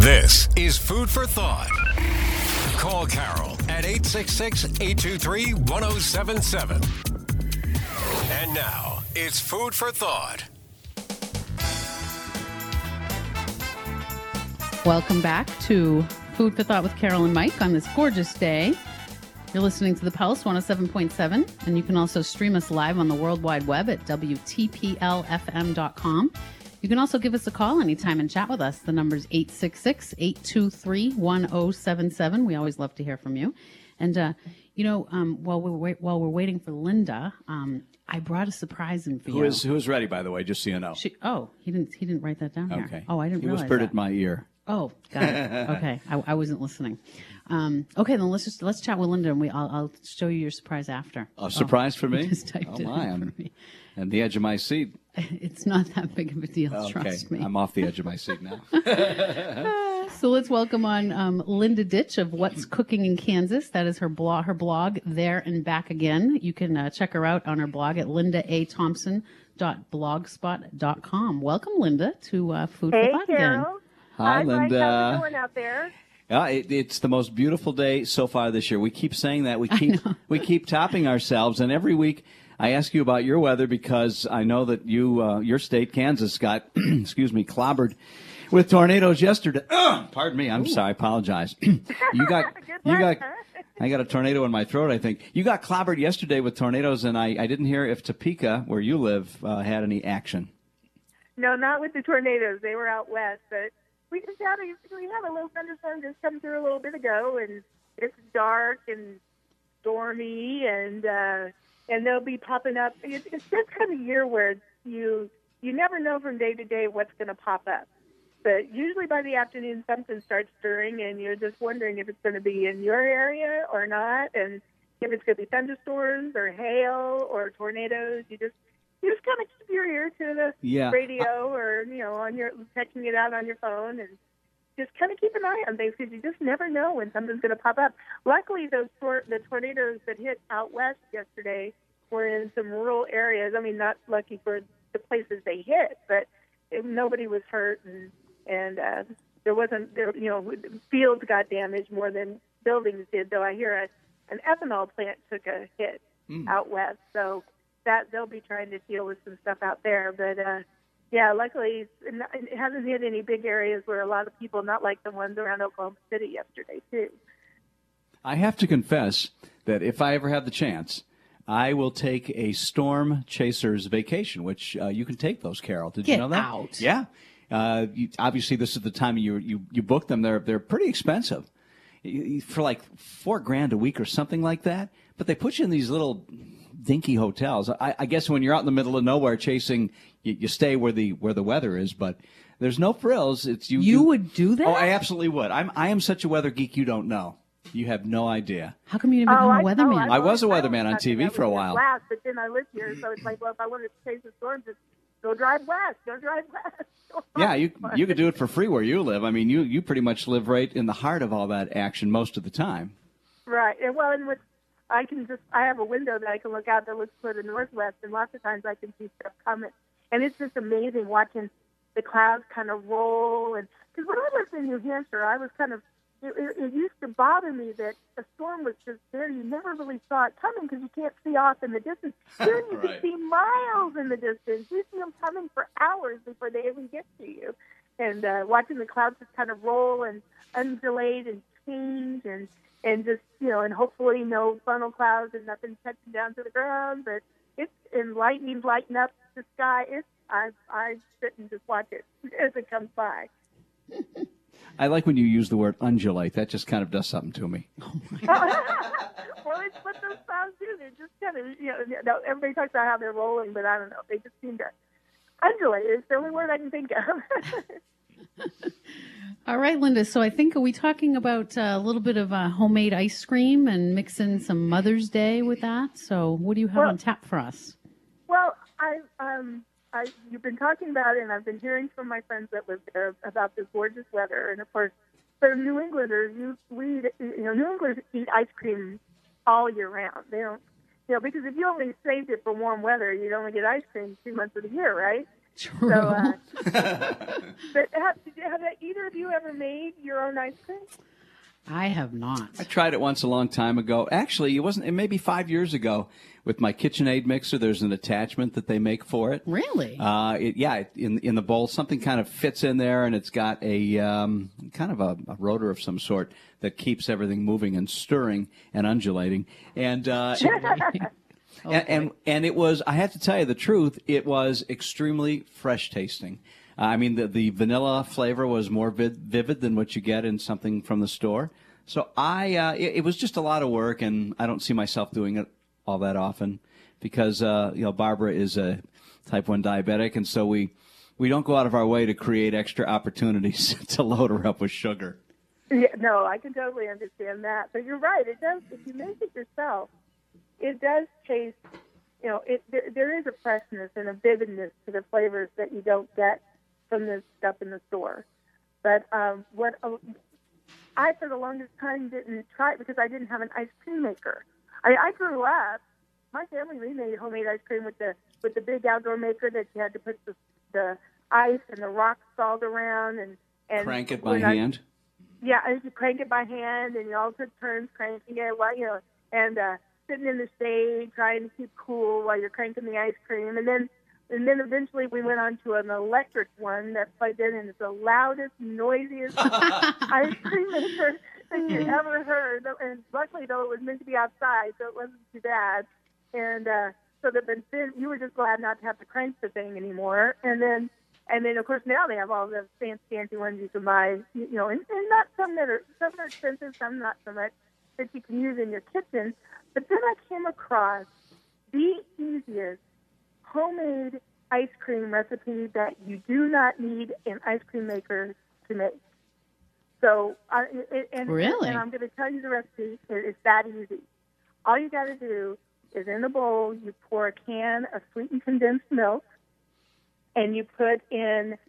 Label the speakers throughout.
Speaker 1: This is Food for Thought. Call Carol at 866-823-1077. And now, it's Food for Thought.
Speaker 2: Welcome back to Food for Thought with Carol and Mike on this gorgeous day. You're listening to The Pulse 107.7, and you can also stream us live on the World Wide Web at WTPLFM.com. You can also give us a call anytime and chat with us. The number is 866-823-1077. We always love to hear from you. And, while we're waiting for Linda, I brought a surprise in for you.
Speaker 3: Who is ready, by the way, just so you know.
Speaker 2: He didn't write that down here.
Speaker 3: Okay.
Speaker 2: Oh, I didn't realize
Speaker 3: He whispered
Speaker 2: that.
Speaker 3: at my ear.
Speaker 2: Oh, got it. Okay, I wasn't listening. Okay, then let's chat with Linda, and I'll show you your surprise after.
Speaker 3: A surprise for me?
Speaker 2: Just typed it in
Speaker 3: I'm
Speaker 2: for me.
Speaker 3: on the edge of my seat.
Speaker 2: It's not that big of a deal,
Speaker 3: Okay,
Speaker 2: trust me.
Speaker 3: I'm off the edge of my seat now.
Speaker 2: So let's welcome on Linda Ditch of What's Cooking in Kansas. That is her blog, There and Back Again. You can check her out on her blog at lindaathompson.blogspot.com. Welcome, Linda, to Food for Thought again.
Speaker 3: Hi, Linda.
Speaker 4: How's it going out there?
Speaker 3: It's the most beautiful day so far this year. We keep saying that. We keep topping ourselves, and every week I ask you about your weather because I know that your state, Kansas, got clobbered with tornadoes yesterday. Pardon me. Sorry. I apologize. I got a tornado in my throat, I think. You got clobbered yesterday with tornadoes, and I didn't hear if Topeka, where you live, had any action.
Speaker 4: No, not with the tornadoes. They were out west, but we had a little thunderstorm just come through a little bit ago, and it's dark and stormy, and they'll be popping up. It's this kind of year where you never know from day to day what's going to pop up. But usually by the afternoon, something starts stirring, and you're just wondering if it's going to be in your area or not, and if it's going to be thunderstorms or hail or tornadoes. You just kind of keep your ear to the radio or, checking it out on your phone, and just kind of keep an eye on things because you just never know when something's going to pop up. Luckily, the tornadoes that hit out west yesterday were in some rural areas. I mean, not lucky for the places they hit, but nobody was hurt, and there wasn't, fields got damaged more than buildings did, though I hear an ethanol plant took a hit out west, so that they'll be trying to deal with some stuff out there. But, luckily it hasn't hit any big areas where a lot of people, not like the ones around Oklahoma City yesterday, too.
Speaker 3: I have to confess that if I ever have the chance, I will take a storm chaser's vacation, which you can take those, Carol. Did you know that?
Speaker 2: Out.
Speaker 3: Yeah. Obviously, this is the time you book them. They're pretty expensive, for like $4,000 a week or something like that. But they put you in these little dinky hotels. I guess when you're out in the middle of nowhere chasing, you stay where the weather is, but there's no frills. It's you.
Speaker 2: You would do that?
Speaker 3: Oh, I absolutely would. I am such a weather geek you don't know. You have no idea.
Speaker 2: How come you didn't become a weatherman?
Speaker 3: I was a weatherman on TV for a while.
Speaker 4: Last, but then I lived here, so it's like, well, if I wanted to chase the storm, just go drive west.
Speaker 3: Yeah, you could do it for free where you live. I mean, you pretty much live right in the heart of all that action most of the time.
Speaker 4: Right. And I have a window that I can look out that looks toward the northwest, and lots of times I can see stuff coming. And it's just amazing watching the clouds kind of roll. And because when I lived in New Hampshire, I was kind of, it used to bother me that a storm was just there. You never really saw it coming because you can't see off in the distance. Here you can see miles in the distance. You see them coming for hours before they even get to you. And watching the clouds just kind of roll and undulate and change and just, and hopefully no funnel clouds and nothing touching down to the ground. But lightning lighting up the sky. I sit and just watch it as it comes by.
Speaker 3: I like when you use the word undulate. That just kind of does something to me.
Speaker 4: Well, it's what those clouds do. They're just kind of, everybody talks about how they're rolling, but I don't know. They just seem to undulate. It's the only word I can think of.
Speaker 2: All right, Linda. So I think, are we talking about a little bit of homemade ice cream and mix in some Mother's Day with that? So what do you have on tap for us?
Speaker 4: Well, you've been talking about it, and I've been hearing from my friends that live there about this gorgeous weather. And of course, for New Englanders, New Englanders eat ice cream all year round. They don't, because if you only saved it for warm weather, you'd only get ice cream 2 months of the year, right?
Speaker 2: True.
Speaker 4: So, but have either of you ever made your own ice cream?
Speaker 2: I have not.
Speaker 3: I tried it once a long time ago. Actually, it maybe 5 years ago with my KitchenAid mixer. There's an attachment that they make for it.
Speaker 2: Really?
Speaker 3: In the bowl, something kind of fits in there, and it's got a kind of a rotor of some sort that keeps everything moving and stirring and undulating. And and it was, I have to tell you the truth, it was extremely fresh tasting. I mean, the vanilla flavor was more vivid than what you get in something from the store. So it was just a lot of work, and I don't see myself doing it all that often because, Barbara is a type 1 diabetic, and so we don't go out of our way to create extra opportunities to load her up with sugar.
Speaker 4: Yeah, no, I can totally understand that. But you're right. It does. If you make it yourself, it does taste. There is a freshness and a vividness to the flavors that you don't get from the stuff in the store. But what I, for the longest time, didn't try it because I didn't have an ice cream maker. I grew up. My family, we made homemade ice cream with the big outdoor maker that you had to put the ice and the rock salt around and
Speaker 3: crank it by hand.
Speaker 4: Yeah, I used to crank it by hand, and you all took turns cranking it while and sitting in the shade trying to keep cool while you're cranking the ice cream, and then eventually we went on to an electric one that plugged in, and it's the loudest, noisiest ice cream maker that you ever heard. And luckily, though, it was meant to be outside, so it wasn't too bad. And so then you were just glad not to have to crank the thing anymore. And then of course now they have all the fancy ones you can buy, and not some that are expensive, some not so much, that you can use in your kitchen. But then I came across the easiest homemade ice cream recipe that you do not need an ice cream maker to make. So,
Speaker 2: really?
Speaker 4: And I'm going to tell you the recipe. It's that easy. All you got to do is in a bowl, you pour a can of sweetened condensed milk, and you put in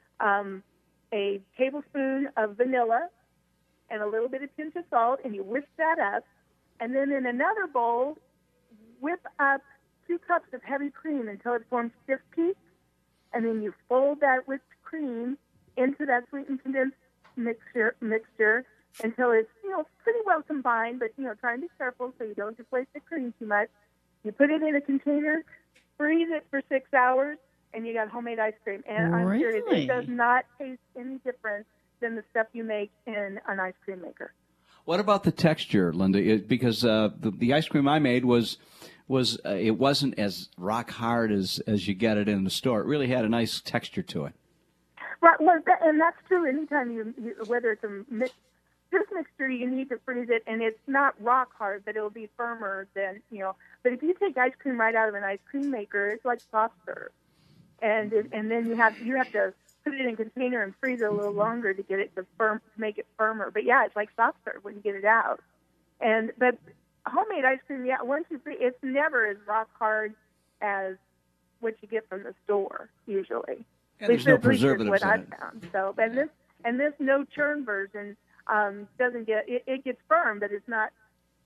Speaker 4: a tablespoon of vanilla and a little bit of pinch of salt, and you whisk that up. And then in another bowl, whip up 2 cups of heavy cream until it forms stiff peaks, and then you fold that whipped cream into that sweetened condensed mixture until it's pretty well combined, but try and be careful so you don't just waste the cream too much. You put it in a container, freeze it for 6 hours, and you got homemade ice cream. And I'm serious, it does not taste any different than the stuff you make in an ice cream maker.
Speaker 3: What about the texture, Linda? Because the ice cream I made was it wasn't as rock hard as you get it in the store. It really had a nice texture to it.
Speaker 4: Right, well, and that's true. Anytime you whether it's a juice mixture, you need to freeze it, and it's not rock hard, but it'll be firmer than But if you take ice cream right out of an ice cream maker, it's like soft serve, and then you have to put it in a container and freeze it a little longer to get it to make it firmer. But yeah, it's like soft serve when you get it out. But homemade ice cream, yeah, once you freeze, it's never as rock hard as what you get from the store usually.
Speaker 3: And there's no preservatives
Speaker 4: what
Speaker 3: in
Speaker 4: I've
Speaker 3: it.
Speaker 4: found. So, and this no churn version doesn't get it gets firm, but it's not.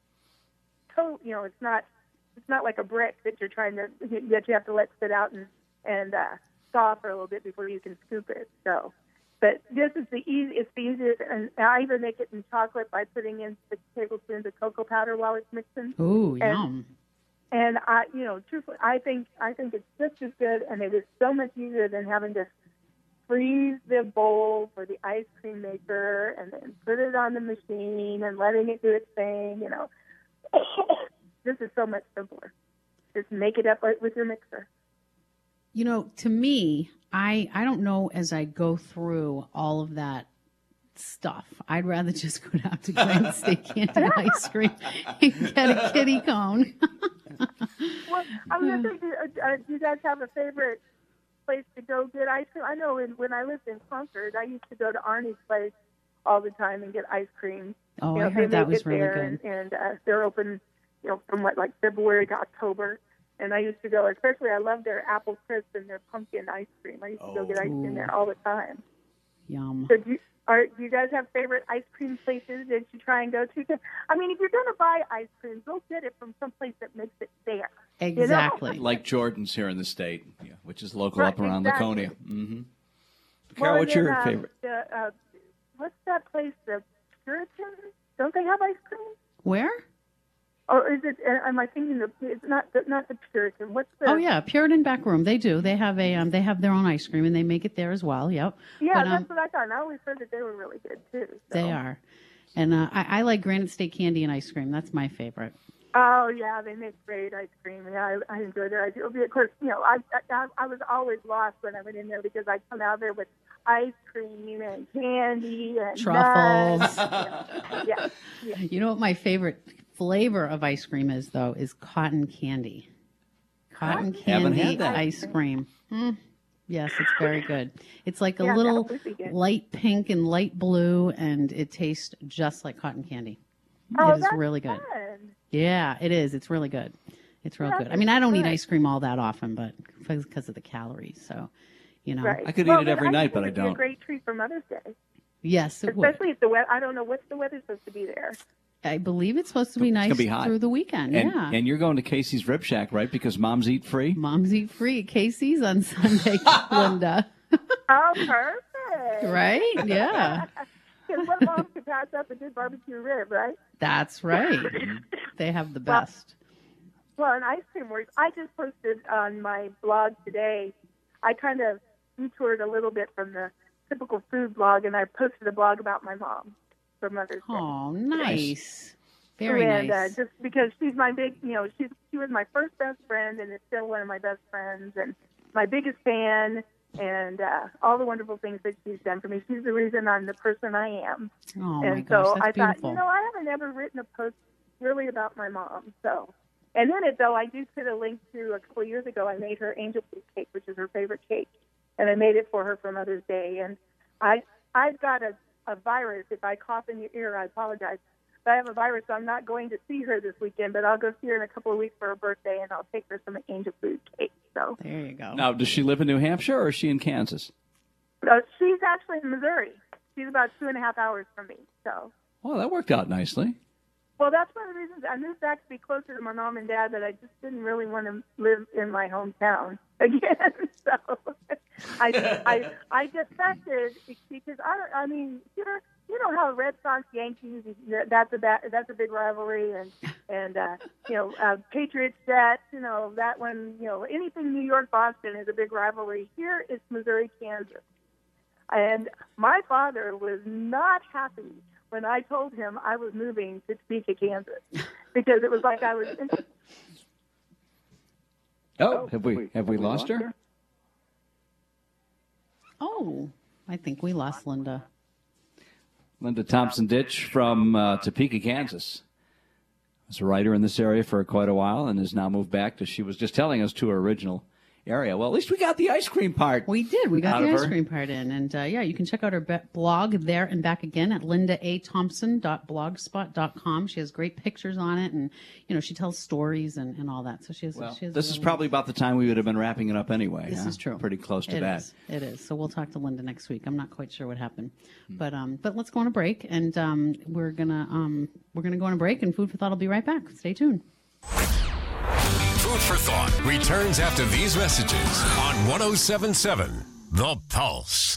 Speaker 4: It's not like a brick that you have to let sit out and thaw for a little bit before you can scoop it. So, but this is it's the easiest, and I even make it in chocolate by putting in 6 tablespoons of cocoa powder while it's mixing.
Speaker 2: Ooh, yum.
Speaker 4: And truthfully, I think it's just as good, and it is so much easier than having to freeze the bowl for the ice cream maker and then put it on the machine and letting it do its thing. This is so much simpler. Just make it up with your mixer.
Speaker 2: To me, I don't know as I go through all of that stuff. I'd rather just go down to Grand State Candy Ice Cream and get a kitty cone.
Speaker 4: Well, I was going to say, do you guys have a favorite place to go get ice cream? I know when I lived in Concord, I used to go to Arnie's place all the time and get ice cream.
Speaker 2: Oh, I heard that was really
Speaker 4: good. And they're open, from like February to October. And I used to go, especially I love their apple crisp and their pumpkin ice cream. I used to go get ice cream there all the time.
Speaker 2: Yum.
Speaker 4: So do Do you guys have favorite ice cream places that you try and go to? I mean, if you're going to buy ice cream, go get it from someplace that makes it there.
Speaker 2: Exactly.
Speaker 3: Like Jordan's here in the state, which is local
Speaker 4: Right,
Speaker 3: up around
Speaker 4: exactly.
Speaker 3: Laconia. Mm-hmm. Carol,
Speaker 4: Well,
Speaker 3: what's
Speaker 4: and
Speaker 3: your
Speaker 4: then,
Speaker 3: favorite?
Speaker 4: What's that place, the Puritans? Don't they have ice cream?
Speaker 2: Where?
Speaker 4: Or is it? Am I thinking it's not the Puritan? What's the?
Speaker 2: Oh yeah, Puritan Back Room. They do. They have they have their own ice cream and they make it there as well. Yep.
Speaker 4: Yeah,
Speaker 2: But,
Speaker 4: that's what I thought. And I always heard that they were really good too. So.
Speaker 2: They are. And I like Granite State candy and ice cream. That's my favorite.
Speaker 4: Oh yeah, they make great ice cream. Yeah, I enjoy their ice cream. Of course, I was always lost when I went in there because I'd come out there with ice cream and candy and
Speaker 2: Truffles.
Speaker 4: Nuts. Yeah.
Speaker 2: You know what my favorite flavor of ice cream is, though, is cotton candy. Cotton
Speaker 3: Haven't
Speaker 2: candy
Speaker 3: had that.
Speaker 2: ice cream. Yes, it's very good. It's like a
Speaker 4: Yeah,
Speaker 2: little
Speaker 4: that would be good.
Speaker 2: light pink and light blue, and it tastes just like cotton candy.
Speaker 4: Oh,
Speaker 2: It is
Speaker 4: that's
Speaker 2: really good.
Speaker 4: fun.
Speaker 2: Yeah, it is. It's really good. It's real
Speaker 4: Yeah,
Speaker 2: good. I mean, I don't eat
Speaker 4: good.
Speaker 2: ice cream all that often, but because of the calories. So,
Speaker 4: Right.
Speaker 3: I could eat it every night, but I
Speaker 4: It would be
Speaker 3: don't.
Speaker 4: a great treat for Mother's Day,
Speaker 2: Yes, it would.
Speaker 4: especially if the weather. I don't know what's the weather supposed to be there.
Speaker 2: I believe it's supposed to be
Speaker 3: It's
Speaker 2: nice
Speaker 3: gonna be hot.
Speaker 2: through the weekend.
Speaker 3: And,
Speaker 2: yeah.
Speaker 3: and you're going to Casey's Rib Shack, right? Because moms eat free.
Speaker 2: Moms eat free at Casey's on Sunday, Linda.
Speaker 4: Oh, perfect.
Speaker 2: Right? Yeah.
Speaker 4: Because what mom could pass up a good barbecue rib, right?
Speaker 2: That's right. They have the best.
Speaker 4: Well, and ice cream works. I just posted on my blog today. I kind of detoured a little bit from the typical food blog, and I posted a blog about my mom for Mother's Day.
Speaker 2: Oh, nice. Very
Speaker 4: and,
Speaker 2: nice.
Speaker 4: just because she's my big, she was my first best friend, and is still one of my best friends, and my biggest fan, and all the wonderful things that she's done for me. She's the reason I'm the person I am.
Speaker 2: Oh, my
Speaker 4: And
Speaker 2: gosh,
Speaker 4: so
Speaker 2: that's
Speaker 4: I
Speaker 2: beautiful.
Speaker 4: thought, I haven't ever written a post really about my mom. So, and in it though, I do put a link to a couple of years ago. I made her angel food cake, which is her favorite cake, and I made it for her for Mother's Day. And I've got a virus. If I cough in your ear, I apologize. But I have a virus, so I'm not going to see her this weekend. But I'll go see her in a couple of weeks for her birthday, and I'll take her some angel food cake. So
Speaker 2: There you go.
Speaker 3: Now, does she live in New Hampshire or is she in Kansas?
Speaker 4: she's actually in Missouri. She's about 2.5 hours from me. So.
Speaker 3: Well, that worked out nicely.
Speaker 4: Well, that's one of the reasons I moved back to be closer to my mom and dad, but I just didn't really want to live in my hometown again. So I defected because I mean, you know how Red Sox Yankees, that's a big rivalry, and Patriots Jets, that one, anything New York Boston is a big rivalry. Here it's Missouri Kansas, and my father was not happy when I told him I was moving to Topeka, Kansas, because it was like I was.
Speaker 3: Have we lost her?
Speaker 2: Oh, I think we lost Linda.
Speaker 3: Linda Thompson Ditch from Topeka, Kansas. Was a writer in this area for quite a while and has now moved back to, she was just telling us, to her original area. Well, at least we got the ice cream part.
Speaker 2: We did. We got
Speaker 3: out
Speaker 2: the
Speaker 3: of
Speaker 2: ice
Speaker 3: her.
Speaker 2: cream part in. And, you can check out her blog there and back again at lindaathompson.blogspot.com. She has great pictures on it, and, she tells stories and all that. So she has
Speaker 3: Well,
Speaker 2: she has
Speaker 3: this is
Speaker 2: really-
Speaker 3: probably about the time we would have been wrapping it up anyway.
Speaker 2: This
Speaker 3: huh?
Speaker 2: is true.
Speaker 3: Pretty close to
Speaker 2: It
Speaker 3: that.
Speaker 2: is. It is. So we'll talk to Linda next week. I'm not quite sure what happened, but let's go on a break, and we're gonna go on a break, and Food for Thought will be right back. Stay tuned.
Speaker 1: Food for Thought returns after these messages on 107.7 The Pulse.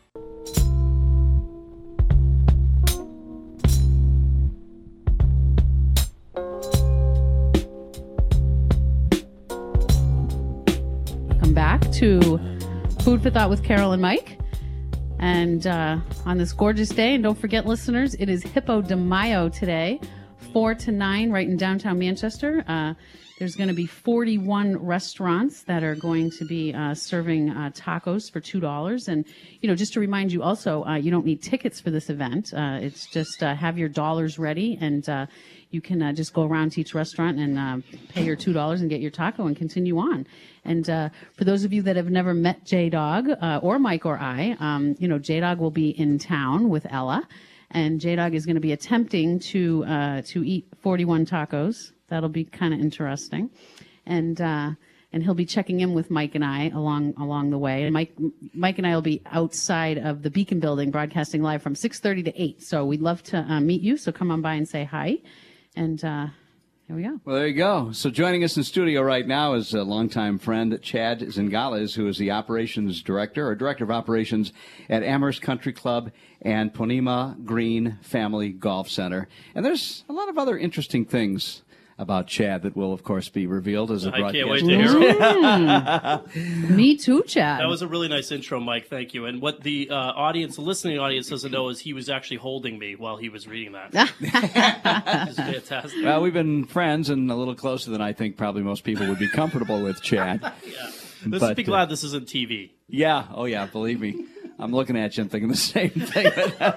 Speaker 2: Welcome back to Food for Thought with Carol and Mike. And on this gorgeous day, and don't forget, listeners, it is Hippo de Mayo today, 4 to 9, right in downtown Manchester. There's going to be 41 restaurants that are going to be serving tacos for $2. And, just to remind you also, you don't need tickets for this event. It's just have your dollars ready, and you can just go around to each restaurant and pay your $2 and get your taco and continue on. And for those of you that have never met J-Dog or Mike or I, J-Dog will be in town with Ella. And J-Dog is going to be attempting to eat 41 tacos. That'll be kind of interesting. And and he'll be checking in with Mike and I along the way. And Mike and I will be outside of the Beacon Building, broadcasting live from 6:30 to 8. So we'd love to meet you. So come on by and say hi. And here we go.
Speaker 3: Well, there you go. So joining us in studio right now is a longtime friend, Chad Zingales, who is the operations director or director of operations at Amherst Country Club and Ponemah Green Family Golf Center. And there's a lot of other interesting things about Chad that will, of course, be revealed as a broadcast.
Speaker 5: I can't wait to hear it.
Speaker 2: Me too, Chad.
Speaker 5: That was a really nice intro, Mike. Thank you. And what the listening audience doesn't know is he was actually holding me while he was reading that. It's fantastic.
Speaker 3: Well, we've been friends and a little closer than I think probably most people would be comfortable with, Chad.
Speaker 5: Yeah. Let's be glad this isn't TV.
Speaker 3: Yeah. Oh, yeah. Believe me. I'm looking at you and thinking the same thing.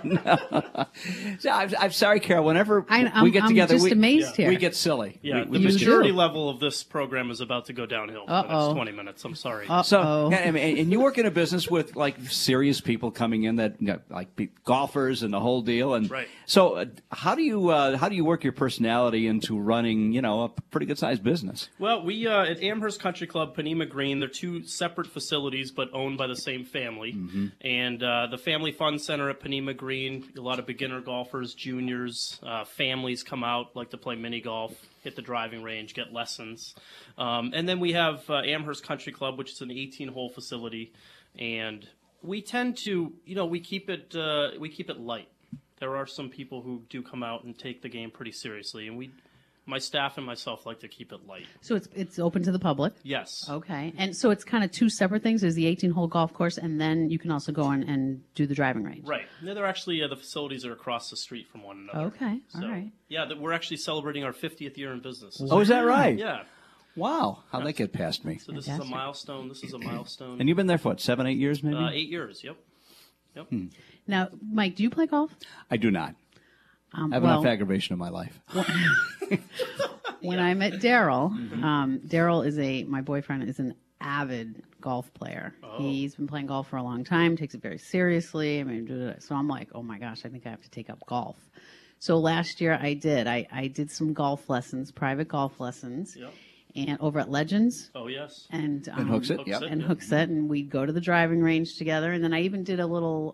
Speaker 3: So I'm sorry, Carol. Whenever we get together,
Speaker 2: I'm just amazed here.
Speaker 3: we get silly.
Speaker 5: Yeah,
Speaker 3: we
Speaker 5: the
Speaker 3: just
Speaker 5: maturity
Speaker 3: do.
Speaker 5: level of this program is about to go downhill for the next 20 minutes. I'm sorry.
Speaker 3: So, and you work in a business with like serious people coming in that like golfers and the whole deal. And
Speaker 5: right.
Speaker 3: So, how do you work your personality into running a pretty good sized business?
Speaker 5: Well, we at Amherst Country Club, Ponemah Green, they're two separate facilities but owned by the same family. Mm-hmm. And the Family Fun Center at Ponemah Green, a lot of beginner golfers, juniors, families come out, like to play mini golf, hit the driving range, get lessons. And then we have Amherst Country Club, which is an 18-hole facility, and we tend to, we keep it light. There are some people who do come out and take the game pretty seriously, and my staff and myself like to keep it light.
Speaker 2: So it's open to the public?
Speaker 5: Yes.
Speaker 2: Okay. And so it's kind of two separate things. There's the 18-hole golf course, and then you can also go on and do the driving range.
Speaker 5: Right. No, they're actually, the facilities are across the street from one another.
Speaker 2: Okay.
Speaker 5: So,
Speaker 2: all right.
Speaker 5: Yeah, we're actually celebrating our 50th year in business.
Speaker 3: Oh, is that right?
Speaker 5: Yeah.
Speaker 3: Wow. How'd that get past me?
Speaker 5: So this is a milestone.
Speaker 3: And you've been there for what, 7, 8 years maybe?
Speaker 5: 8 years, yep.
Speaker 2: Now, Mike, do you play golf?
Speaker 3: I do not. I have enough aggravation in my life.
Speaker 2: When I met Daryl, Daryl my boyfriend is an avid golf player. Oh. He's been playing golf for a long time, takes it very seriously. So I'm like, oh my gosh, I think I have to take up golf. So last year I did. I did some golf lessons, private golf lessons. Yep. And over at Legends.
Speaker 5: Oh, yes.
Speaker 2: And
Speaker 3: Hooksett, yep.
Speaker 2: And Hooksett, and we'd go to the driving range together. And then I even did a little,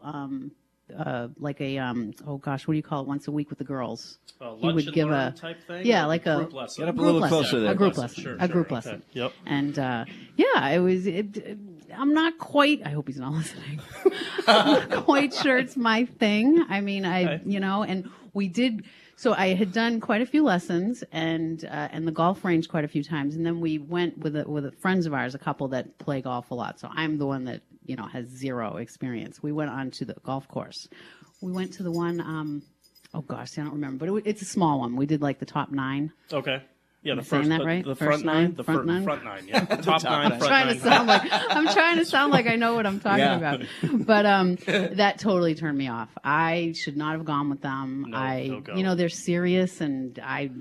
Speaker 2: what do you call it, once a week with the girls.
Speaker 5: He would give a type thing?
Speaker 2: Yeah, like a
Speaker 5: group lesson.
Speaker 3: Get up a little closer there.
Speaker 2: A group lesson.
Speaker 5: Sure,
Speaker 2: a group
Speaker 5: okay.
Speaker 2: lesson.
Speaker 5: Yep.
Speaker 2: And it was. I'm not quite. I hope he's not listening. I'm not quite sure it's my thing. I mean, and we did. So I had done quite a few lessons and the golf range quite a few times, and then we went with friends of ours, a couple that play golf a lot. So I'm the one that has zero experience. We went on to the golf course. We went to the one. I don't remember, but it's a small one. We did like the top 9.
Speaker 5: Okay. Yeah,
Speaker 2: the first nine.
Speaker 5: The front 9. The front 9. Yeah, top 9.
Speaker 2: I'm trying to sound like I know what I'm talking about, but that totally turned me off. I should not have gone with them.
Speaker 5: No go.
Speaker 2: They're serious, and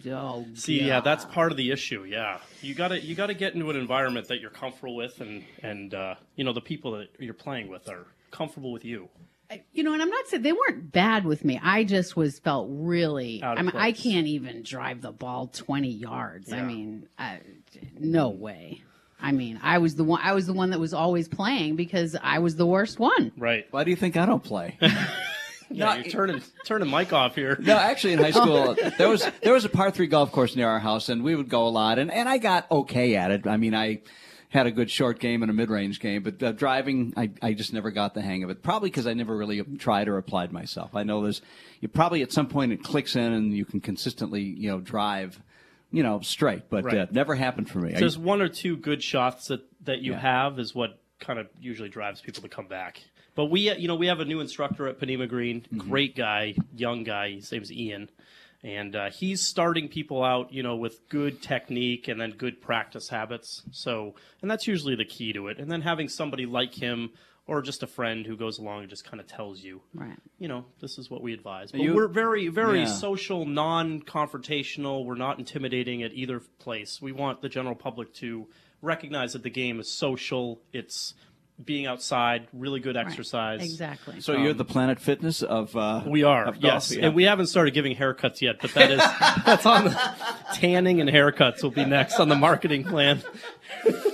Speaker 5: yeah, that's part of the issue. Yeah, you gotta get into an environment that you're comfortable with, and the people that you're playing with are comfortable with you.
Speaker 2: And I'm not saying they weren't bad with me. I just felt really. I can't even drive the ball 20 yards. Yeah. No way. I was the one that was always playing because I was the worst one.
Speaker 5: Right.
Speaker 3: Why do you think I don't play?
Speaker 5: Yeah, you're turning Mike off here.
Speaker 3: No, actually, in high school, there was a par 3 golf course near our house, and we would go a lot, and I got okay at it. I had a good short game and a mid-range game, but driving, I just never got the hang of it. Probably because I never really tried or applied myself. I know you probably at some point it clicks in and you can consistently, drive, straight, but
Speaker 5: right.
Speaker 3: Never happened for me.
Speaker 5: So there's one or two good shots that you have is what kind of usually drives people to come back. But we have a new instructor at Ponemah Green,
Speaker 3: mm-hmm.
Speaker 5: Great guy, young guy. His name's Ian. And he's starting people out, with good technique and then good practice habits. So, and that's usually the key to it. And then having somebody like him or just a friend who goes along and just kind of tells you,
Speaker 2: right.
Speaker 5: This is what we advise. But we're very, very social, non-confrontational. We're not intimidating at either place. We want the general public to recognize that the game is social. It's being outside, really good exercise.
Speaker 2: Right. Exactly.
Speaker 3: So you're the Planet Fitness of
Speaker 5: we are,
Speaker 3: of golf,
Speaker 5: yes.
Speaker 3: Yeah.
Speaker 5: And we haven't started giving haircuts yet, but that's on the tanning and haircuts will be next on the marketing plan.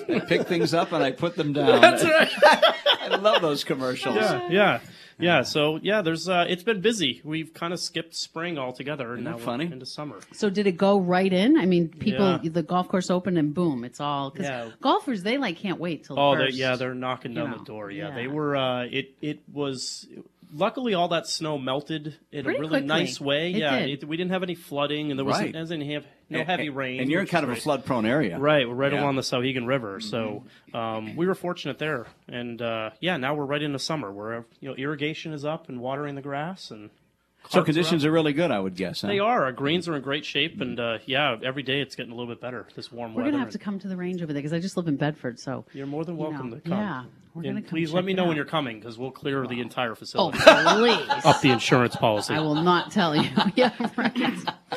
Speaker 3: I pick things up and I put them down.
Speaker 5: That's right.
Speaker 3: I love those commercials.
Speaker 5: Yeah. So there's it's been busy. We've kind of skipped spring altogether, and
Speaker 3: Isn't
Speaker 5: now
Speaker 3: that funny?
Speaker 5: we're into summer.
Speaker 2: So did it go right in? I mean, people,
Speaker 5: Yeah.
Speaker 2: the golf course opened and boom, it's all because
Speaker 5: Yeah.
Speaker 2: golfers they can't wait till
Speaker 5: Oh,
Speaker 2: the first.
Speaker 5: they're knocking down
Speaker 2: know,
Speaker 5: the door. Yeah,
Speaker 2: yeah.
Speaker 5: they were. It was. Luckily, all that snow melted in
Speaker 2: Pretty
Speaker 5: a really
Speaker 2: quickly.
Speaker 5: nice way.
Speaker 2: It did.
Speaker 5: We didn't have any flooding, and there
Speaker 3: Right.
Speaker 5: wasn't no heavy rain.
Speaker 3: And you're in
Speaker 5: which
Speaker 3: kind
Speaker 5: is
Speaker 3: of a
Speaker 5: great.
Speaker 3: flood-prone area.
Speaker 5: Right, we're right
Speaker 3: Yeah.
Speaker 5: along the Sauhegan River, so we were fortunate there. And now we're right into summer, where irrigation is up and watering the grass, and
Speaker 3: So conditions are really good, I would guess. Huh?
Speaker 5: They are. Our greens are in great shape, and every day it's getting a little bit better. This warm
Speaker 2: We're
Speaker 5: weather.
Speaker 2: gonna have to come to the range over there because I just live in Bedford, so
Speaker 5: You're more than welcome
Speaker 2: know,
Speaker 5: to come.
Speaker 2: yeah, we're
Speaker 5: And
Speaker 2: gonna come
Speaker 5: please let
Speaker 2: check
Speaker 5: me
Speaker 2: it
Speaker 5: know when
Speaker 2: out.
Speaker 5: you're coming, because we'll clear the entire
Speaker 2: oh
Speaker 5: facility.
Speaker 2: please,
Speaker 5: Up the insurance policy.
Speaker 2: I will not tell you. Yeah, right.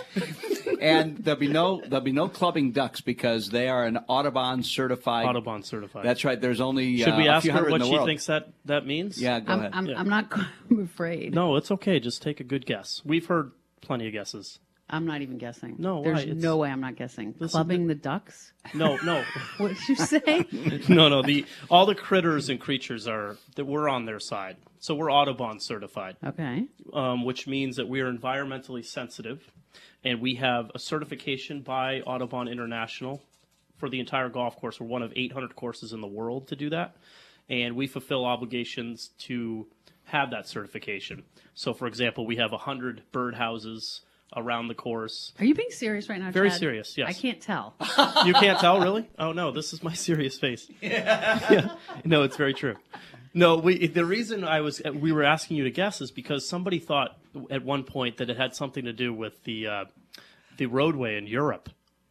Speaker 3: And there'll be no clubbing ducks because they are an Audubon certified.
Speaker 5: Audubon certified.
Speaker 3: That's right. There's only
Speaker 5: Should we
Speaker 3: a
Speaker 5: ask
Speaker 3: few
Speaker 5: her
Speaker 3: hundred
Speaker 5: what
Speaker 3: in the
Speaker 5: she
Speaker 3: world.
Speaker 5: thinks that means?
Speaker 3: Yeah, go ahead.
Speaker 2: I'm not. I'm afraid.
Speaker 5: No, it's okay. Just take a good guess. We've heard plenty of guesses.
Speaker 2: I'm not even guessing.
Speaker 5: No,
Speaker 2: there's
Speaker 5: why? It's-
Speaker 2: no way I'm not guessing.
Speaker 5: This is
Speaker 2: Clubbing the ducks.
Speaker 5: No.
Speaker 2: What did you say?
Speaker 5: No. All the critters and creatures that we're on their side. So we're Audubon certified,
Speaker 2: Okay.
Speaker 5: which means that we are environmentally sensitive, and we have a certification by Audubon International for the entire golf course. We're one of 800 courses in the world to do that, and we fulfill obligations to have that certification. So, for example, we have 100 birdhouses around the course.
Speaker 2: Are you being serious right now?
Speaker 5: Very
Speaker 2: Chad?
Speaker 5: serious, yes.
Speaker 2: I can't tell.
Speaker 5: You can't tell, really? Oh no, this is my serious face. Yeah. No, it's very true. No, the reason we were asking you to guess is because somebody thought at one point that it had something to do with the roadway in Europe,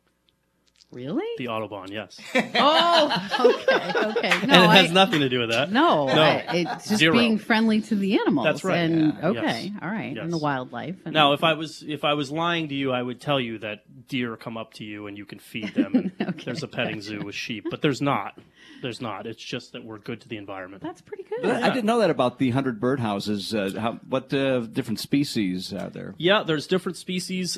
Speaker 2: Really?
Speaker 5: the Audubon, yes.
Speaker 2: Oh, okay. No,
Speaker 5: And it has nothing to do with that.
Speaker 2: No,
Speaker 5: No.
Speaker 2: it's just
Speaker 5: Zero.
Speaker 2: being friendly to the animals.
Speaker 5: That's right.
Speaker 2: And
Speaker 5: Yeah.
Speaker 2: okay,
Speaker 5: Yes.
Speaker 2: all right,
Speaker 5: Yes.
Speaker 2: and the wildlife. And,
Speaker 5: Now, if I was lying to you, I would tell you that deer come up to you and you can feed them. And there's a petting zoo with sheep, but there's not. There's not. It's just that we're good to the environment.
Speaker 2: that's pretty good.
Speaker 3: I didn't know that about the 100 birdhouses. What different species are there?
Speaker 5: Yeah, there's different species.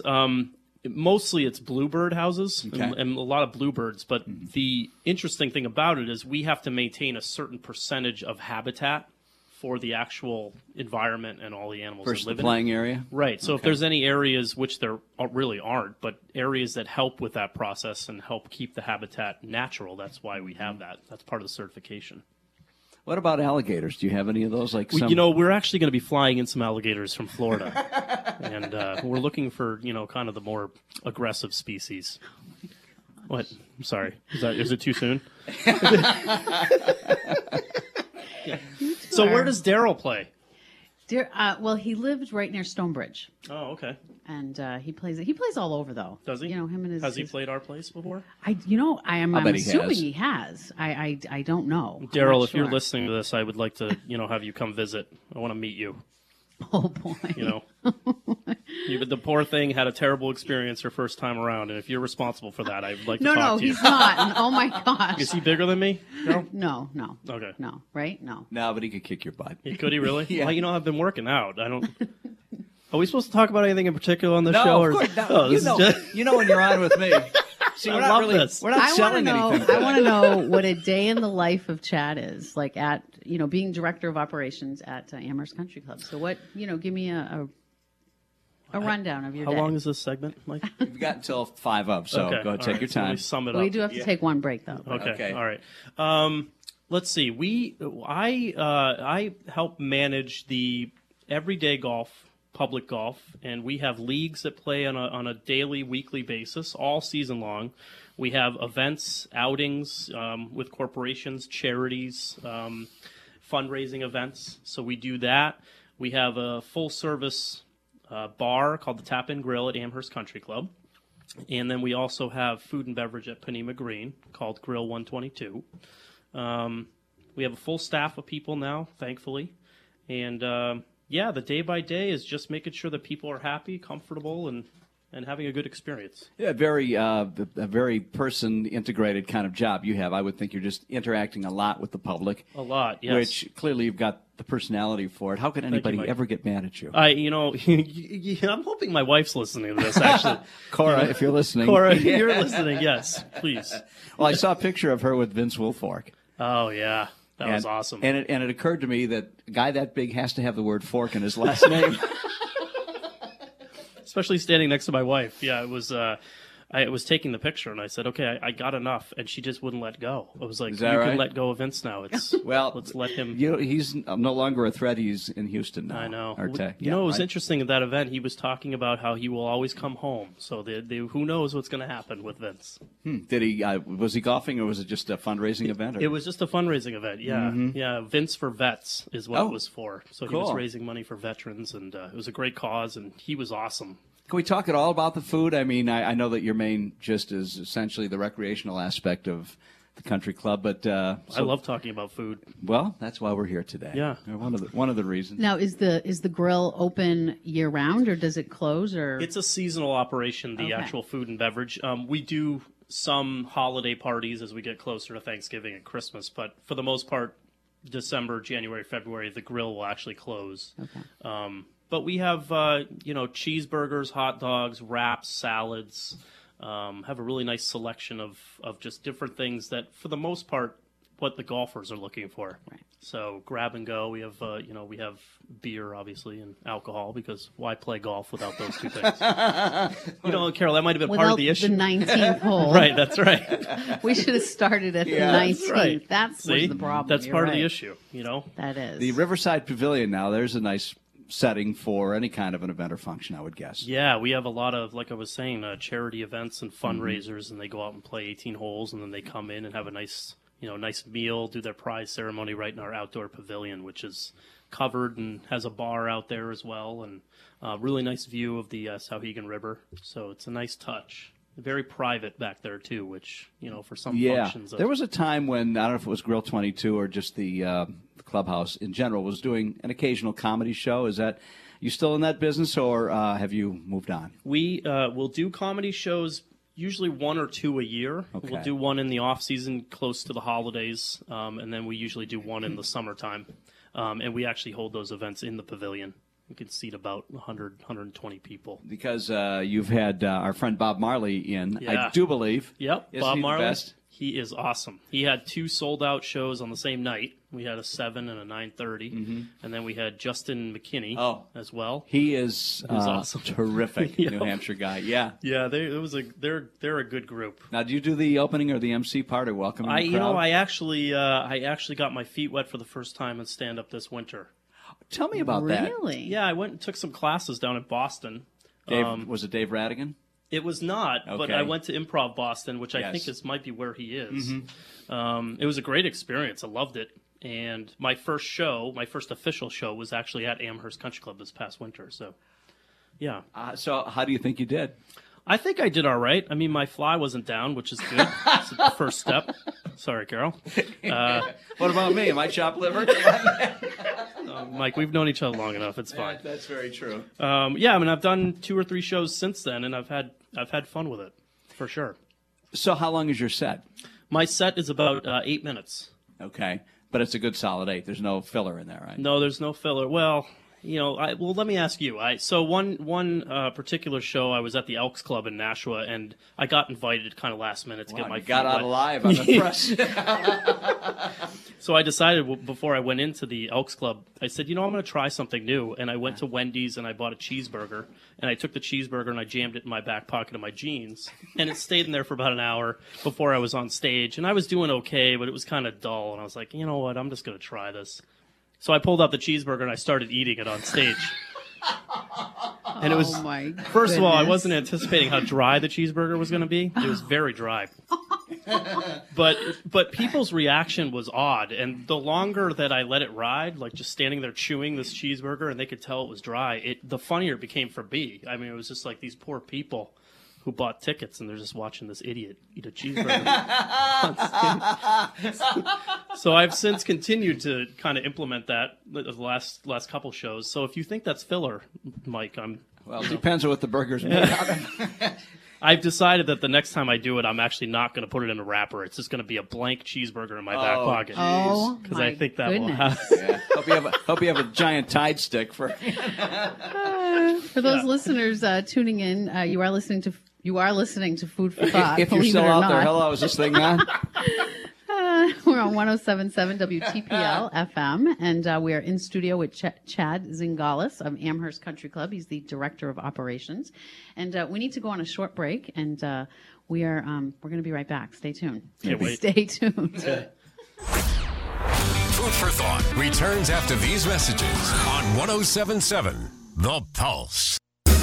Speaker 5: Mostly it's bluebird houses
Speaker 3: Okay.
Speaker 5: and a lot of bluebirds. But the interesting thing about it is we have to maintain a certain percentage of habitat for the actual environment and all the animals
Speaker 3: Versus
Speaker 5: that
Speaker 3: the
Speaker 5: live in
Speaker 3: playing
Speaker 5: it.
Speaker 3: area?
Speaker 5: Right. So if there's any areas, which there really aren't, but areas that help with that process and help keep the habitat natural, that's why we have that. That's part of the certification.
Speaker 3: What about alligators? Do you have any of those? Like some...
Speaker 5: We're actually going to be flying in some alligators from Florida, and we're looking for kind of the more aggressive species. What? I'm sorry. Is it too soon? Yeah. So where does Daryl play?
Speaker 2: Well, he lived right near Stonebridge,
Speaker 5: Oh, okay.
Speaker 2: and he plays. He plays all over though.
Speaker 5: Does he?
Speaker 2: Him and his.
Speaker 5: Has he played our place before?
Speaker 2: I'm
Speaker 3: bet he
Speaker 2: assuming
Speaker 3: has.
Speaker 2: he has. I don't know. I'm
Speaker 5: Daryl,
Speaker 2: not
Speaker 5: if you're
Speaker 2: sure.
Speaker 5: listening to this, I would like to have you come visit. I want to meet you.
Speaker 2: Oh boy.
Speaker 5: The poor thing had a terrible experience her first time around, and if you're responsible for that, I'd like to
Speaker 2: No,
Speaker 5: talk to you.
Speaker 2: he's not. Oh my gosh.
Speaker 5: Is he bigger than me? No.
Speaker 2: No.
Speaker 5: Okay.
Speaker 2: No. Right? No.
Speaker 3: No, but he could kick your butt.
Speaker 5: Could he really?
Speaker 3: Yeah.
Speaker 5: Well, I've been working out. I don't. Are we supposed to talk about anything in particular on the
Speaker 3: No,
Speaker 5: show?
Speaker 3: of
Speaker 5: or
Speaker 3: course
Speaker 5: is-
Speaker 3: not.
Speaker 5: Oh,
Speaker 3: you,
Speaker 5: this
Speaker 3: know,
Speaker 5: is just-
Speaker 3: you know when you're on with me. See,
Speaker 5: I
Speaker 3: we're
Speaker 5: love
Speaker 3: not really.
Speaker 5: this.
Speaker 3: We're not
Speaker 2: I want to
Speaker 3: selling
Speaker 2: know.
Speaker 3: anything.
Speaker 2: I want to know what a day in the life of Chad is like at being director of operations at Amherst Country Club. So what give me a rundown of your
Speaker 5: How
Speaker 2: day.
Speaker 5: long is this segment, Mike?
Speaker 3: We've got until 5 up, so
Speaker 5: Okay,
Speaker 3: go ahead,
Speaker 5: all
Speaker 3: take
Speaker 5: right,
Speaker 3: your
Speaker 5: so let me
Speaker 3: time.
Speaker 5: sum it up.
Speaker 2: We do have to take one break though.
Speaker 5: Okay.
Speaker 3: Okay.
Speaker 5: All right. Let's see. I help manage the everyday golf, public golf, and we have leagues that play on a daily, weekly basis, all season long. We have events, outings with corporations, charities, fundraising events. So we do that. We have a full service bar called the Tap In Grill at Amherst Country Club. And then we also have food and beverage at Panema Green called Grill 122. We have a full staff of people now, thankfully. And the day by day is just making sure that people are happy, comfortable, and and having a good experience.
Speaker 3: Yeah, a very person integrated kind of job you have. I would think you're just interacting a lot with the public.
Speaker 5: A lot, yes.
Speaker 3: Which clearly you've got the personality for it. How could anybody
Speaker 5: Mike.
Speaker 3: ever get mad at you?
Speaker 5: I'm hoping my wife's listening to this, actually.
Speaker 3: Cora, if you're listening.
Speaker 5: Cora, you're listening, yes, please.
Speaker 3: Well, I saw a picture of her with Vince Wilfork.
Speaker 5: Oh, yeah. That was awesome.
Speaker 3: And it occurred to me that a guy that big has to have the word fork in his last name.
Speaker 5: Especially standing next to my wife. Yeah, it was. I was taking the picture, and I said, "Okay, I got enough," and she just wouldn't let go. I was like,
Speaker 3: Is that
Speaker 5: "You
Speaker 3: right?
Speaker 5: can let go of Vince now. It's let's let him."
Speaker 3: He's no longer a threat. He's in Houston now.
Speaker 5: I know.
Speaker 3: Or
Speaker 5: You know, it was interesting at that event. He was talking about how he will always come home. So who knows what's going to happen with Vince?
Speaker 3: Did he? Was he golfing, or was it just a fundraising event? Or?
Speaker 5: It was just a fundraising event. Yeah, yeah. Vince for Vets is what
Speaker 3: Oh,
Speaker 5: it was for. So
Speaker 3: cool.
Speaker 5: he was raising money for veterans, and it was a great cause, and he was awesome.
Speaker 3: Can we talk at all about the food? I mean, I know that your main gist is essentially the recreational aspect of the country club, but
Speaker 5: I love talking about food.
Speaker 3: Well, that's why we're here today.
Speaker 5: Yeah.
Speaker 3: one of the reasons.
Speaker 2: Now, is the grill open year round, or does it close? Or
Speaker 5: It's a seasonal operation, the
Speaker 2: Okay.
Speaker 5: actual food and beverage. We do some holiday parties as we get closer to Thanksgiving and Christmas, but for the most part, December, January, February, the grill will actually close.
Speaker 2: Okay.
Speaker 5: But we have, cheeseburgers, hot dogs, wraps, salads. Have a really nice selection of just different things that, for the most part, what the golfers are looking for.
Speaker 2: Right.
Speaker 5: So grab and go. We have, we have beer, obviously, and alcohol, because why play golf without those two things? Carol, that might have been part
Speaker 2: without
Speaker 5: of the issue.
Speaker 2: the 19th hole,
Speaker 5: Right, that's right.
Speaker 2: We should have started at the
Speaker 3: that's
Speaker 2: 19th.
Speaker 5: right.
Speaker 2: That's
Speaker 5: See?
Speaker 2: the problem.
Speaker 5: That's
Speaker 2: You're
Speaker 5: part of the
Speaker 2: right.
Speaker 5: issue,
Speaker 2: That is
Speaker 3: The Riverside Pavilion now, there's a nice setting for any kind of an event or function, I would guess.
Speaker 5: Yeah, we have a lot of, like I was saying, charity events and fundraisers, and they go out and play 18 holes, and then they come in and have a nice meal, do their prize ceremony right in our outdoor pavilion, which is covered and has a bar out there as well, and a really nice view of the Sauhegan River. So it's a nice touch. Very private back there too, which for some functions.
Speaker 3: There was a time when, I don't know if it was Grill 22 or just the clubhouse in general, was doing an occasional comedy show. Is that, you still in that business, or have you moved on?
Speaker 5: We will do comedy shows, usually 1 or 2 a year.
Speaker 3: Okay.
Speaker 5: We'll do one in the off season close to the holidays, and then we usually do one in the summertime. And we actually hold those events in the pavilion. We can seat about 100, 120 people.
Speaker 3: Because you've had our friend Bob Marley in,
Speaker 5: Yeah.
Speaker 3: I do believe.
Speaker 5: Yep,
Speaker 3: Isn't
Speaker 5: Bob
Speaker 3: he the
Speaker 5: Marley.
Speaker 3: best?
Speaker 5: He is awesome. He had 2 sold-out shows on the same night. We had a 7 and a 9:30, and then we had Justin McKinney as well.
Speaker 3: He is
Speaker 5: awesome.
Speaker 3: terrific,
Speaker 5: Yep.
Speaker 3: New Hampshire guy. Yeah.
Speaker 5: Yeah, they're a good group.
Speaker 3: Now, do you do the opening or the MC part or welcoming the crowd?
Speaker 5: I actually got my feet wet for the first time in stand-up this winter.
Speaker 3: Tell me about that.
Speaker 2: really.
Speaker 5: Yeah, I went and took some classes down in Boston.
Speaker 3: Dave, was it Dave Radigan?
Speaker 5: It was not, but
Speaker 3: Okay.
Speaker 5: I went to Improv Boston, which I
Speaker 3: Yes.
Speaker 5: think might be where he is. It was a great experience. I loved it. And my first official show, was actually at Amherst Country Club this past winter. So, yeah.
Speaker 3: So how do you think you did?
Speaker 5: I think I did all right. I mean, my fly wasn't down, which is good. It's the first step. Sorry, Carol.
Speaker 3: What about me? Am I chopped liver?
Speaker 5: Mike, we've known each other long enough. It's fine.
Speaker 3: That's very true.
Speaker 5: Yeah, I mean, I've done 2 or 3 shows since then, and I've had fun with it, for sure.
Speaker 3: So how long is your set?
Speaker 5: My set is about 8 minutes.
Speaker 3: Okay. But it's a good solid 8. There's no filler in there, right?
Speaker 5: No, there's no filler. Well, let me ask you. So one particular show, I was at the Elks Club in Nashua, and I got invited kind of last minute to get my
Speaker 3: you
Speaker 5: feet
Speaker 3: got out
Speaker 5: wet.
Speaker 3: alive on the press.
Speaker 5: So I decided before I went into the Elks Club, I said, I'm going to try something new. And I went to Wendy's and I bought a cheeseburger. And I took the cheeseburger and I jammed it in my back pocket of my jeans. And it stayed in there for about an hour before I was on stage. And I was doing okay, but it was kind of dull. And I was like, you know what? I'm just going to try this. So I pulled out the cheeseburger and I started eating it on stage. And it was,
Speaker 2: my
Speaker 5: first of all, I
Speaker 2: goodness.
Speaker 5: wasn't anticipating how dry the cheeseburger was going to be. It was very dry. But people's reaction was odd, and the longer that I let it ride, like just standing there chewing this cheeseburger, and they could tell it was dry, the funnier it became for me. I mean, it was just like these poor people who bought tickets, and they're just watching this idiot eat a cheeseburger. So I've since continued to kind of implement that the last couple shows. So if you think that's filler, Mike,
Speaker 3: Well, it depends on what the burger's made out of.
Speaker 5: I've decided that the next time I do it, I'm actually not going to put it in a wrapper. It's just going to be a blank cheeseburger in my back pocket.
Speaker 2: Oh,
Speaker 5: because
Speaker 2: my
Speaker 5: I think that
Speaker 2: goodness.
Speaker 5: will have.
Speaker 3: Yeah. Hope you have a giant Tide stick for.
Speaker 2: For those listeners tuning in, you are listening to Food for Thought.
Speaker 3: If you're
Speaker 2: believe
Speaker 3: still
Speaker 2: it or
Speaker 3: out
Speaker 2: not.
Speaker 3: there, hello, is this thing on?
Speaker 2: We're on 107.7 WTPL FM, and we are in studio with Chad Zingalis of Amherst Country Club. He's the director of operations, and we need to go on a short break, and we're going to be right back. Stay tuned.
Speaker 5: Can't wait.
Speaker 2: Stay tuned.
Speaker 1: Food for Thought returns after these messages on 107.7 The Pulse.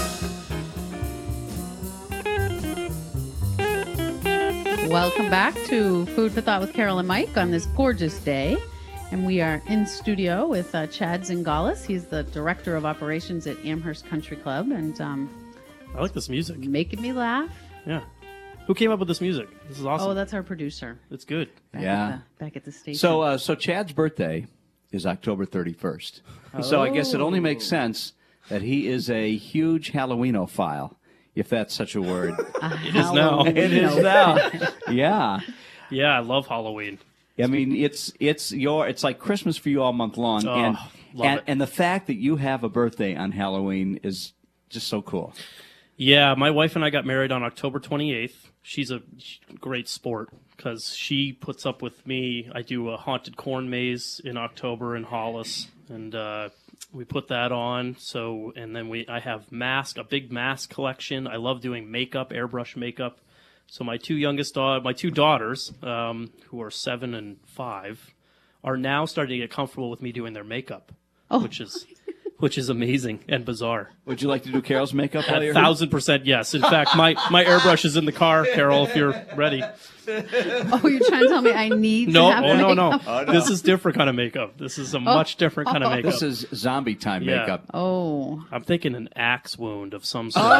Speaker 2: Welcome back to Food for Thought with Carol and Mike on this gorgeous day. And we are in studio with Chad Zingalis. He's the director of operations at Amherst Country Club, and
Speaker 5: I like this music.
Speaker 2: making me laugh.
Speaker 5: Yeah. Who came up with this music? This is awesome.
Speaker 2: Oh, that's our producer.
Speaker 5: It's good.
Speaker 2: Back at the station.
Speaker 3: So Chad's birthday is October 31st. So I guess it only makes sense that he is a huge Halloweenophile, if that's such a word.
Speaker 5: It is now.
Speaker 3: It is now. Yeah.
Speaker 5: Yeah, I love Halloween.
Speaker 3: I mean, it's like Christmas for you all month long,
Speaker 5: Oh, love it.
Speaker 3: and the fact that you have a birthday on Halloween is just so cool.
Speaker 5: Yeah, my wife and I got married on October 28th. She's a great sport because she puts up with me. I do a haunted corn maze in October in Hollis, and we put that on. So, and then I have a big mask collection. I love doing makeup, airbrush makeup. So my two daughters, who are 7 and 5, are now starting to get comfortable with me doing their makeup, which is amazing and bizarre.
Speaker 3: Would you like to do Carol's makeup while you're here?
Speaker 5: 1,000% yes. In fact, my airbrush is in the car, Carol, if you're ready.
Speaker 2: oh, you're trying to tell me I need to
Speaker 5: No,
Speaker 2: have
Speaker 5: no.
Speaker 2: makeup?
Speaker 5: This is different kind of makeup. This is a much different kind of makeup.
Speaker 3: This is zombie time
Speaker 5: Yeah.
Speaker 3: makeup.
Speaker 2: Oh.
Speaker 5: I'm thinking an axe wound of some sort.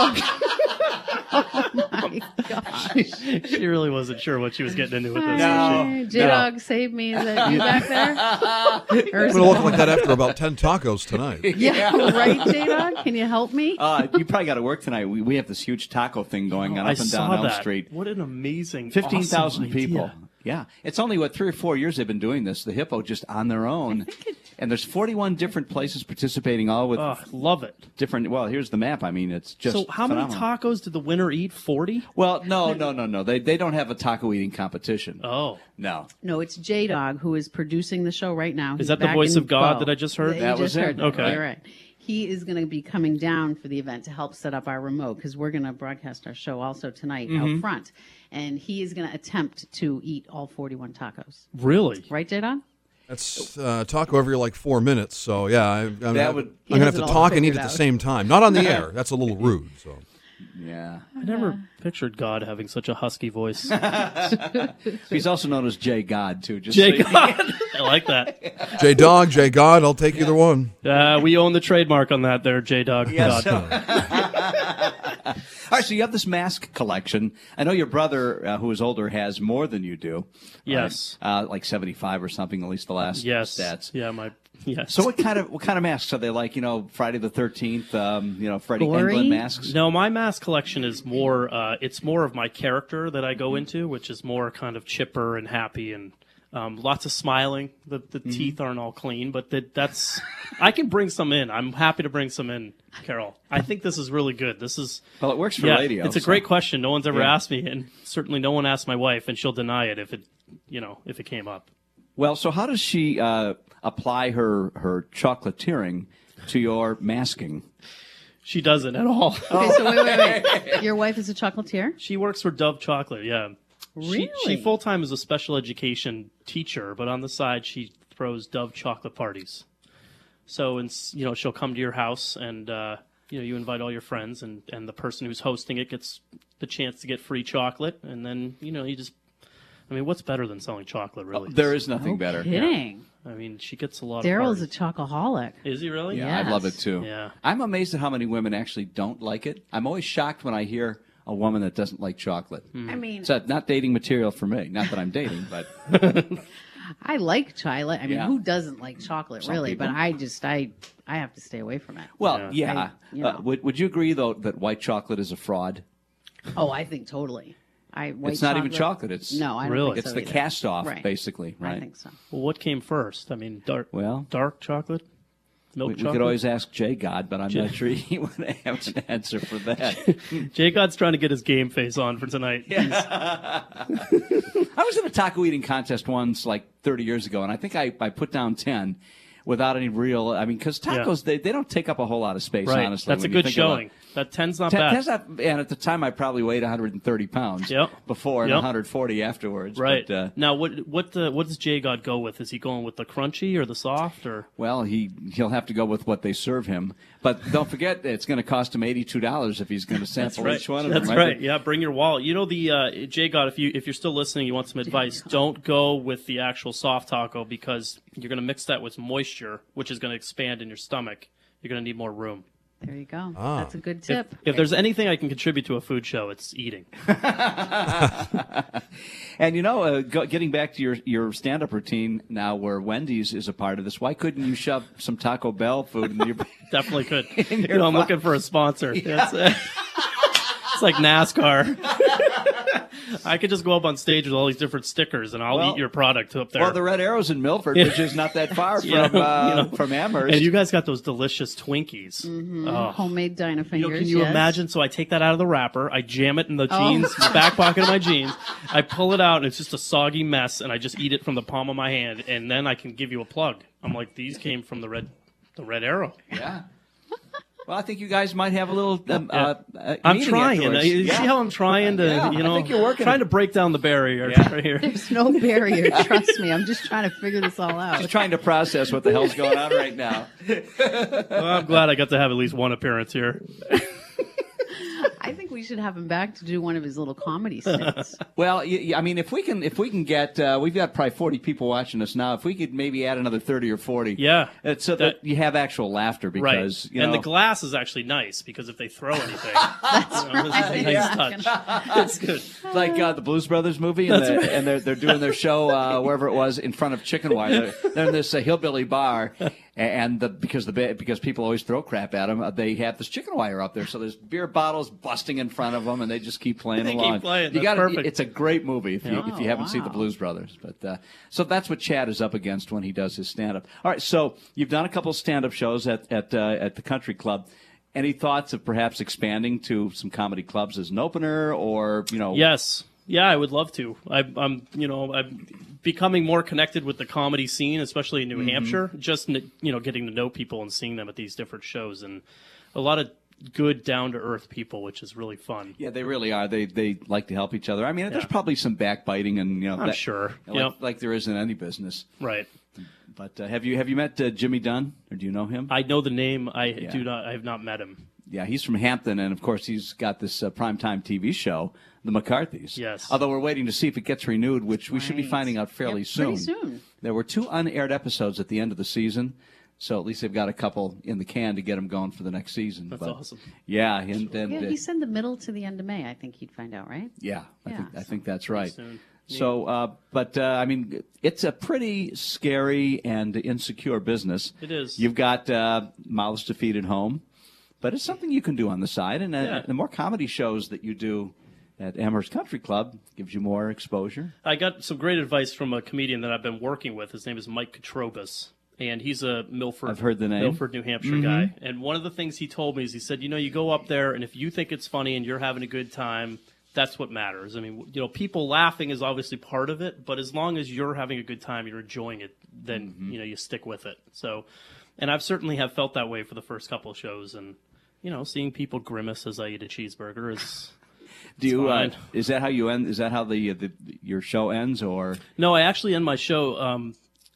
Speaker 2: My gosh.
Speaker 5: She really wasn't sure what she was getting into with this.
Speaker 2: Hi, J-Dog, save me. Is that you back there? Or is
Speaker 6: I'm going to
Speaker 2: it-
Speaker 6: look like that after about 10 tacos tonight.
Speaker 2: Yeah, right, J-Dog? Can you help me?
Speaker 3: You probably got to work tonight. We have this huge taco thing going on
Speaker 5: I
Speaker 3: up and
Speaker 5: saw
Speaker 3: down Elm
Speaker 5: that.
Speaker 3: Street.
Speaker 5: What an amazing,
Speaker 3: 15,000
Speaker 5: awesome
Speaker 3: people.
Speaker 5: idea.
Speaker 3: Yeah. It's only, 3 or 4 years they've been doing this. The Hippo just on their own. And there's 41 different places participating, all with
Speaker 5: Love it.
Speaker 3: different, well, here's the map. I mean, it's just
Speaker 5: So how many
Speaker 3: phenomenal.
Speaker 5: tacos did the winner eat? 40?
Speaker 3: Well, no. They don't have a taco eating competition.
Speaker 5: Oh.
Speaker 3: No.
Speaker 2: No, it's J-Dog who is producing the show right now.
Speaker 5: Is
Speaker 2: He's
Speaker 5: that the
Speaker 2: back
Speaker 5: voice
Speaker 2: in
Speaker 5: of God
Speaker 2: Bow.
Speaker 5: that I just heard?
Speaker 2: You
Speaker 3: That was
Speaker 2: just heard
Speaker 3: him.
Speaker 2: that.
Speaker 5: Okay.
Speaker 2: You're right. He is going to be coming down for the event to help set up our remote because we're going to broadcast our show also tonight
Speaker 5: Mm-hmm.
Speaker 2: out front. And he is going to attempt to eat all 41 tacos.
Speaker 5: Really?
Speaker 2: Right, J-Dog?
Speaker 6: That's taco every like 4 minutes. So, yeah, I'm going to
Speaker 2: He has
Speaker 6: have
Speaker 2: it
Speaker 6: to
Speaker 2: all
Speaker 6: talk and eat
Speaker 2: figured
Speaker 6: at the
Speaker 2: out.
Speaker 6: same time. Not on the air. That's a little rude. So,
Speaker 3: Yeah.
Speaker 5: I never pictured God having such a husky voice.
Speaker 3: He's also known as Jay God, too. Just
Speaker 5: Jay
Speaker 3: so you-
Speaker 5: God. I like that.
Speaker 6: J Dog, J God, I'll take either one.
Speaker 5: We own the trademark on that there, J Dog.
Speaker 3: Yes.
Speaker 5: God.
Speaker 3: All right, so you have this mask collection. I know your brother, who is older, has more than you do.
Speaker 5: Yes.
Speaker 3: Like 75 or something, at least the last
Speaker 5: Yes.
Speaker 3: stats.
Speaker 5: Yeah, yes.
Speaker 3: So what kind of masks are they? Like, Friday the 13th, Freddie
Speaker 2: Gory?
Speaker 3: Englund masks?
Speaker 5: No, my mask collection is more. It's more of my character that I go into, which is more kind of chipper and happy and lots of smiling. The teeth aren't all clean, but that's. I can bring some in. I'm happy to bring some in, Carol. I think this is really good. This is.
Speaker 3: Well, it works for
Speaker 5: Yeah,
Speaker 3: radio.
Speaker 5: it's a
Speaker 3: so-
Speaker 5: great question. No one's ever
Speaker 3: Yeah.
Speaker 5: asked me, and certainly no one asked my wife, and she'll deny it if it came up.
Speaker 3: Well, so how does she apply her chocolatiering to your masking?
Speaker 5: She doesn't at all.
Speaker 2: Okay, so wait. Your wife is a chocolatier?
Speaker 5: She works for Dove Chocolate, yeah.
Speaker 2: Really?
Speaker 5: She full-time is a special education teacher, but on the side she throws Dove chocolate parties. So, she'll come to your house and, you invite all your friends and the person who's hosting it gets the chance to get free chocolate. And then, you just, what's better than selling chocolate, really?
Speaker 3: There is nothing
Speaker 2: No
Speaker 3: better.
Speaker 2: kidding.
Speaker 5: She gets a lot
Speaker 2: Daryl's a
Speaker 5: of
Speaker 2: chocoholic.
Speaker 5: Is he really?
Speaker 3: Yeah, I love it too.
Speaker 5: Yeah.
Speaker 3: I'm amazed at how many women actually don't like it. I'm always shocked when I hear a woman that doesn't like chocolate.
Speaker 2: I mean,
Speaker 3: It's not dating material for me. Not that I'm dating, but
Speaker 2: I like chocolate. I mean,
Speaker 3: Yeah.
Speaker 2: who doesn't like chocolate,
Speaker 3: Some
Speaker 2: really?
Speaker 3: people.
Speaker 2: But I have to stay away from it.
Speaker 3: well, yeah.
Speaker 2: I- you know.
Speaker 3: Would you agree though that white chocolate is a fraud?
Speaker 2: Oh, I think totally. White
Speaker 3: It's not even chocolate. It's
Speaker 2: no, I don't
Speaker 5: Really?
Speaker 2: think
Speaker 3: it's
Speaker 2: so
Speaker 3: the
Speaker 2: either.
Speaker 3: cast off,
Speaker 2: Right.
Speaker 3: basically, right?
Speaker 2: I think so.
Speaker 5: Well, what came first? I mean,
Speaker 3: Well,
Speaker 5: dark chocolate, milk
Speaker 3: we
Speaker 5: chocolate.
Speaker 3: could always ask Jay God, but I'm not sure he would have an answer for that.
Speaker 5: Jay God's trying to get his game face on for tonight.
Speaker 3: I was in a taco eating contest once, like 30 years ago, and I think I put down 10 without any real. I mean, because tacos they don't take up a whole lot of space.
Speaker 5: Right.
Speaker 3: Honestly,
Speaker 5: That's a
Speaker 3: when you
Speaker 5: good
Speaker 3: think about
Speaker 5: showing. That 10's not
Speaker 3: 10,
Speaker 5: bad.
Speaker 3: 10's not, and at the time I probably weighed 130 pounds.
Speaker 5: Yep.
Speaker 3: Before and
Speaker 5: Yep.
Speaker 3: 140 afterwards.
Speaker 5: Right.
Speaker 3: But,
Speaker 5: Now, what does Jay God go with? Is he going with the crunchy or the soft or?
Speaker 3: well, he'll have to go with what they serve him. But don't forget, it's going to cost him $82 if he's going to sample each one of them.
Speaker 5: That's right. Yeah, bring your wallet. You know the Jay God. If you're still listening, you want some advice. Don't go with the actual soft taco because you're going to mix that with moisture, which is going to expand in your stomach. You're going to need more room.
Speaker 2: There you go.
Speaker 6: Ah.
Speaker 2: That's a good tip.
Speaker 5: If there's anything I can contribute to a food show, it's eating.
Speaker 3: And getting back to your stand-up routine now, where Wendy's is a part of this, why couldn't you shove some Taco Bell food in your?
Speaker 5: Definitely could.
Speaker 3: your
Speaker 5: I'm looking for a sponsor. It's like NASCAR. I could just go up on stage with all these different stickers, and I'll
Speaker 3: Well-
Speaker 5: eat your product up there.
Speaker 3: Well, the Red Arrow's in Milford, which is not that far from from Amherst.
Speaker 5: and you guys got those delicious Twinkies. Oh.
Speaker 2: Homemade Dinah fingers.
Speaker 5: Can you
Speaker 2: yes.
Speaker 5: imagine? So I take that out of the wrapper, I jam it in the jeans, the back pocket of my jeans. I pull it out, and it's just a soggy mess, and I just eat it from the palm of my hand, and then I can give you a plug. I'm like, these came from the Red Arrow.
Speaker 3: Yeah. Well, I think you guys might have a little.
Speaker 5: I'm
Speaker 3: meeting
Speaker 5: trying.
Speaker 3: afterwards.
Speaker 5: You see how I'm trying to,
Speaker 3: Yeah, I think you're working
Speaker 5: trying
Speaker 3: it.
Speaker 5: to break down the barrier
Speaker 3: Yeah.
Speaker 5: right here.
Speaker 2: There's no barrier. Trust me. I'm just trying to figure this all out.
Speaker 3: Just trying to process what the hell's going on right now.
Speaker 5: Well, I'm glad I got to have at least one appearance here.
Speaker 2: I think we should have him back to do one of his little comedy skits.
Speaker 3: Well, I mean, if we can get, we've got probably 40 people watching us now. If we could maybe add another 30 or 40,
Speaker 5: Yeah.
Speaker 3: so that you have actual laughter because
Speaker 5: Right.
Speaker 3: you know.
Speaker 5: And the glass is actually nice because if they throw anything,
Speaker 2: That's
Speaker 5: this is a nice touch. It's good.
Speaker 3: like the Blues Brothers movie, and they're doing their show wherever it was in front of Chicken Wire. They're in this hillbilly bar, and because people always throw crap at them, they have this chicken wire up there. So there's beer bottles busting in front of them, and they just keep playing
Speaker 5: They keep
Speaker 3: along.
Speaker 5: playing.
Speaker 3: You
Speaker 5: That's perfect.
Speaker 3: It's a great movie if you haven't seen the
Speaker 2: wow.
Speaker 3: Blues Brothers. But so that's what Chad is up against when he does his stand up. All right, so you've done a couple of stand up shows at the Country Club. Any thoughts of perhaps expanding to some comedy clubs as an opener, or
Speaker 5: Yes. Yeah, I would love to. I'm becoming more connected with the comedy scene, especially in New Hampshire. Just getting to know people and seeing them at these different shows, and a lot of good, down to earth people, which is really fun.
Speaker 3: Yeah, they really are. They like to help each other. I mean, there's probably some backbiting, and
Speaker 5: I'm sure.
Speaker 3: like there is in any business.
Speaker 5: Right.
Speaker 3: But have you met Jimmy Dunn, or do you know him?
Speaker 5: I know the name. I have not met him.
Speaker 3: Yeah, he's from Hampton, and of course he's got this primetime TV show, The McCarthys.
Speaker 5: Yes.
Speaker 3: Although we're waiting to see if it gets renewed, which we should be
Speaker 2: Right.
Speaker 3: finding out fairly
Speaker 2: Yep,
Speaker 3: soon.
Speaker 2: pretty soon.
Speaker 3: There were 2 unaired episodes at the end of the season, so at least they've got a couple in the can to get them going for the next season.
Speaker 5: That's awesome.
Speaker 3: Yeah, and
Speaker 2: Yeah, he said the middle to the end of May. I think he'd find out, right?
Speaker 3: yeah,
Speaker 2: Yeah,
Speaker 3: I think that's right.
Speaker 5: soon.
Speaker 3: So, I mean, it's a pretty scary and insecure business.
Speaker 5: It is.
Speaker 3: You've got mouths to feed at home, but it's something you can do on the side. And the more comedy shows that you do at Amherst Country Club gives you more exposure.
Speaker 5: I got some great advice from a comedian that I've been working with. His name is Mike Katrobis, and he's a Milford.
Speaker 3: I've heard the name.
Speaker 5: Milford, New Hampshire guy. And one of the things he told me is he said, you go up there, and if you think it's funny and you're having a good time, that's what matters. I mean, people laughing is obviously part of it, but as long as you're having a good time, you're enjoying it, then you stick with it. So, and I've certainly have felt that way for the first couple of shows, and seeing people grimace as I eat a cheeseburger is.
Speaker 3: Do you?
Speaker 5: fine.
Speaker 3: Is that how you end? Is that how your show ends, or?
Speaker 5: No, I actually end my show.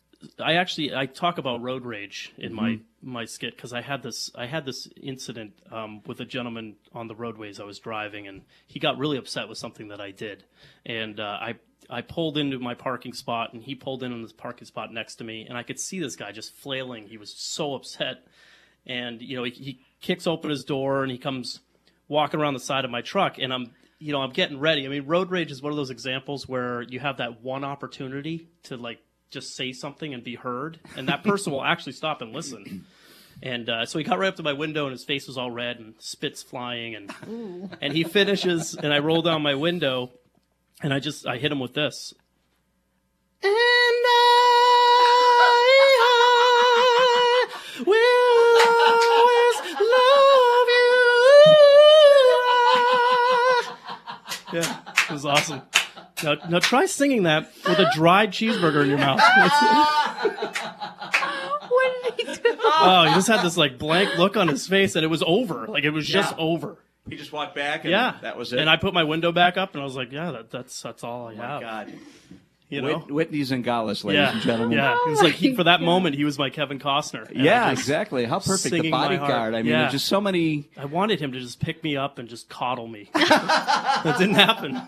Speaker 5: I talk about road rage in my skit because I had this incident with a gentleman on the roadways I was driving, and he got really upset with something that I did, and I pulled into my parking spot, and he pulled in on this parking spot next to me, and I could see this guy just flailing. He was so upset, and he kicks open his door, and he comes walking around the side of my truck, and I'm getting ready. I mean, road rage is one of those examples where you have that one opportunity to like just say something and be heard, and that person will actually stop and listen. And so he got right up to my window, and his face was all red and spit's flying, and he finishes, and I roll down my window, and I hit him with this. And I will always love you. Yeah, it was awesome. Now try singing that with a dried cheeseburger in your mouth.
Speaker 2: What did he do?
Speaker 5: Oh, he just had this like blank look on his face, and it was over. Like it was just over.
Speaker 3: He just walked back, and
Speaker 5: Yeah,
Speaker 3: that was it.
Speaker 5: And I put my window back up, and I was like, "Yeah, that's all I have."
Speaker 3: God.
Speaker 5: You know?
Speaker 3: Whitney Zingales, ladies
Speaker 5: Yeah,
Speaker 3: and gentlemen.
Speaker 5: yeah. It was like for that moment, he was my Kevin Costner. And
Speaker 3: Yeah,
Speaker 5: I just-
Speaker 3: exactly. How perfect. The
Speaker 5: singing my
Speaker 3: Bodyguard.
Speaker 5: heart.
Speaker 3: I mean,
Speaker 5: Yeah.
Speaker 3: there's just so many.
Speaker 5: I wanted him to just pick me up and just coddle me. That didn't happen.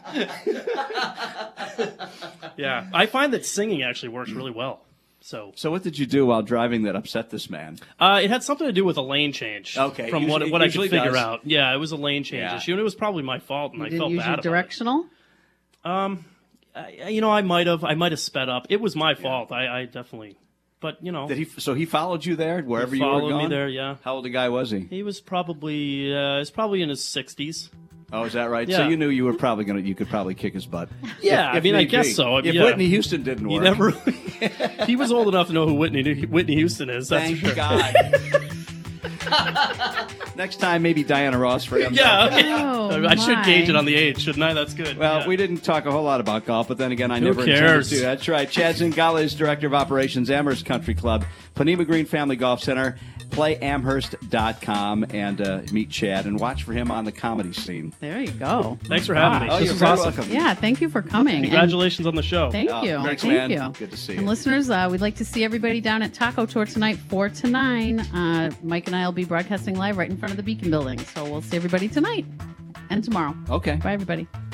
Speaker 5: Yeah, I find that singing actually works really well. So
Speaker 3: So what did you do while driving that upset this man?
Speaker 5: it had something to do with a lane change.
Speaker 3: Okay,
Speaker 5: from
Speaker 3: usually-
Speaker 5: what I
Speaker 3: usually
Speaker 5: could figure
Speaker 3: does.
Speaker 5: out. Yeah, it was a lane change
Speaker 3: Yeah.
Speaker 5: issue, and it was probably my fault, and I
Speaker 2: Didn't
Speaker 5: felt
Speaker 2: use
Speaker 5: bad
Speaker 2: your
Speaker 5: about
Speaker 2: directional?
Speaker 5: it. I might have sped up. It was my fault. I definitely, but
Speaker 3: Did he? So he followed you there wherever you were
Speaker 5: followed
Speaker 3: going.
Speaker 5: me there. Yeah,
Speaker 3: How old a guy was he?
Speaker 5: he was probably in his 60s.
Speaker 3: Oh, is that right?
Speaker 5: Yeah.
Speaker 3: So you knew you were probably you could probably kick his butt.
Speaker 5: Yeah, I mean, I
Speaker 3: need
Speaker 5: guess
Speaker 3: be.
Speaker 5: so.
Speaker 3: If
Speaker 5: Yeah.
Speaker 3: Whitney Houston didn't work,
Speaker 5: He never. He was old enough to know who Whitney Houston is. That's
Speaker 3: Thank
Speaker 5: for sure.
Speaker 3: God. Next time, maybe Diana Ross for him.
Speaker 5: Yeah, okay.
Speaker 2: Oh,
Speaker 5: I should
Speaker 2: my.
Speaker 5: gauge it on the age, shouldn't I? That's good.
Speaker 3: Well,
Speaker 5: Yeah.
Speaker 3: we didn't talk a whole lot about golf, but then again, I
Speaker 5: Who
Speaker 3: never
Speaker 5: cares?
Speaker 3: intended to. That's right. Chad Zingales, Director of Operations, Amherst Country Club, Panema Green Family Golf Center. PlayAmherst.com and meet Chad and watch for him on the comedy scene.
Speaker 2: There you go.
Speaker 5: Thanks for having me.
Speaker 3: Oh,
Speaker 5: This
Speaker 3: you're
Speaker 5: is
Speaker 3: very
Speaker 5: awesome.
Speaker 3: welcome.
Speaker 2: Yeah, thank you for coming.
Speaker 5: Congratulations on the show.
Speaker 2: And thank
Speaker 3: Oh,
Speaker 2: you.
Speaker 3: thanks,
Speaker 2: Thank
Speaker 3: man.
Speaker 2: you.
Speaker 3: Good to see
Speaker 2: And
Speaker 3: you.
Speaker 2: listeners, we'd like to see everybody down at Taco Tour tonight, 4 to 9. Mike and I will be broadcasting live right in front of the Beacon Building. So we'll see everybody tonight and tomorrow.
Speaker 3: Okay.
Speaker 2: Bye, everybody.